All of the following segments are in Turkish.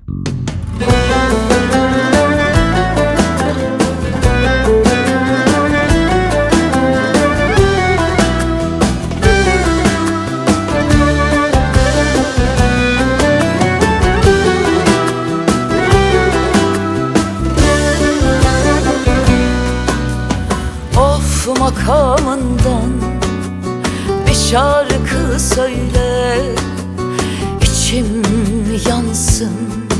Makamından bir şarkı söyle, içim yansın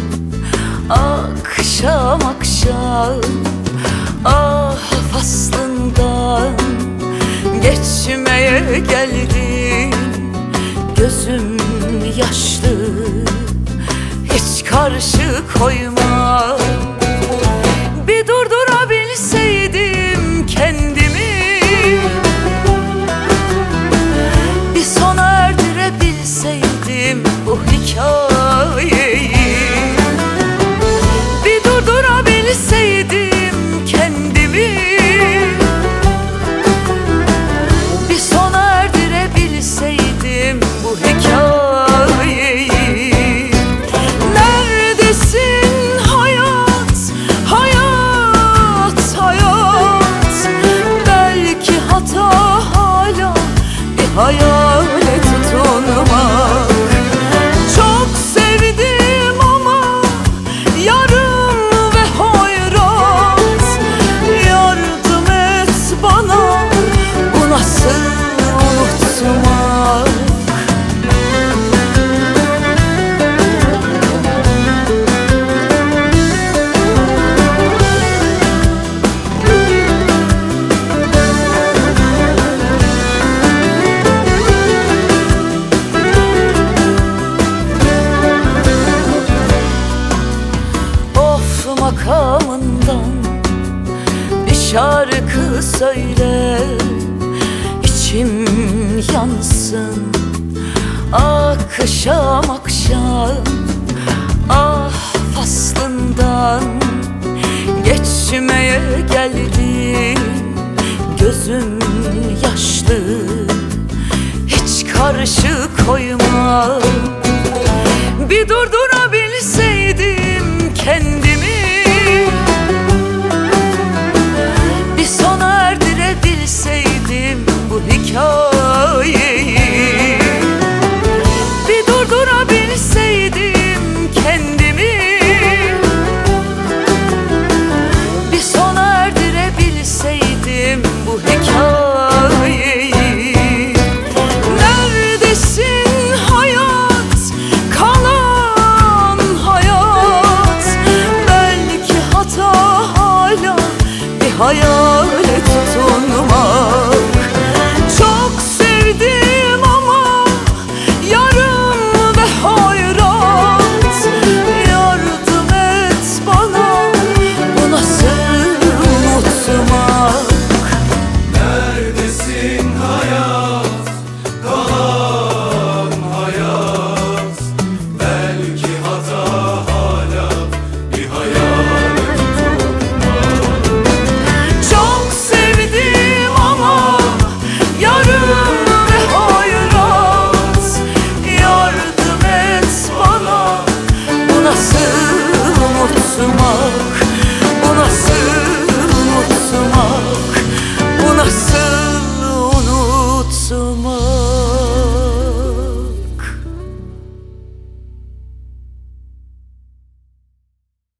akşam akşam. Ah, faslından geçmeye geldin, gözüm yaşlı, hiç karşı koyma. Bir durdurabilseydim kendimi, bir sona erdirebilseydim bu hikayeyi, bir durdurabilseydim kendimi, bir sona erdirebilseydim bu hikayeyi. Neredesin hayat, hayat, hayat? Belki hata hala bir hayale tutunmak. Çok sevdim ama yarım ve hoyrat. Yardım et bana, bu nasıl unutmak? Makamından bir şarkı söyle, içim yansın akşam akşam. Ah, faslından geçmeye geldin, gözüm yaşlı, hiç karşı koyma. Bir durdurabilseydim kendimi, bir sona erdirebilseydim bu hikayeyi, bir durdurabilseydim kendimi, bir sona erdirebilseydim bu hikayeyi. Neredesin hayat, kalan hayat? Belki hata hala bir hayat.